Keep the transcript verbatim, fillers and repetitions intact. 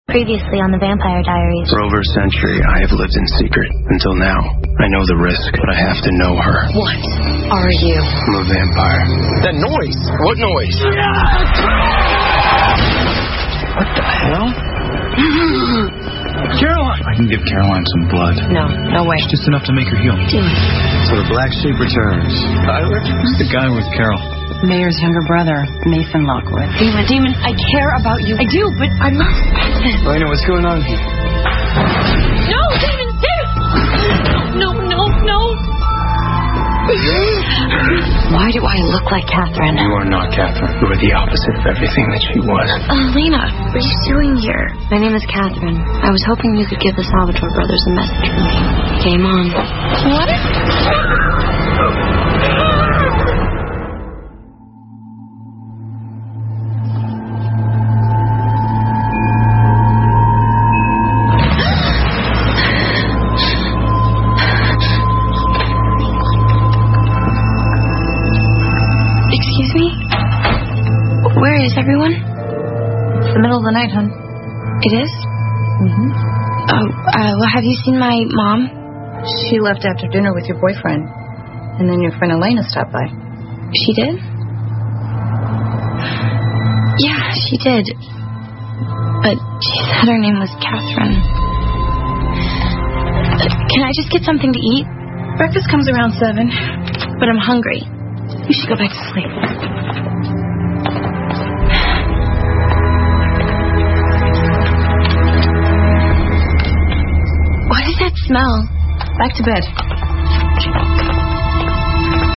Previously on the Vampire Diaries. For over a century, I have lived in secret. Until now, I know the risk, but I have to know her. What are you? I'm a vampire. That noise! What noise? What the hell? Caroline! I can give Caroline some blood. No, no way. It's just enough to make her heal. Demon. So the black sheep returns. Tyler? The guy with Carol. Mayor's younger brother, Nathan Lockwood. Demon, Demon, I care about you. I do, but I'm not. Elena, what's going on here? No, Demon, Demon! No, no, no. Why do I look like Catherine? You are not Catherine. You are the opposite of everything that she was. Elena, what are you doing here? My name is Catherine. I was hoping you could give the Salvatore brothers a message for me. Game on. What? Excuse me? Where is everyone? It's the middle of the night, hon. It is? Mm-hmm. Oh, uh, well, have you seen my mom? She left after dinner with your boyfriend. And then your friend Elena stopped by. She did? Yeah, she did. But she said her name was Catherine. Uh, can I just get something to eat? Breakfast comes around seven. But I'm hungry. You should go back to sleep. What is that smell? Back to bed.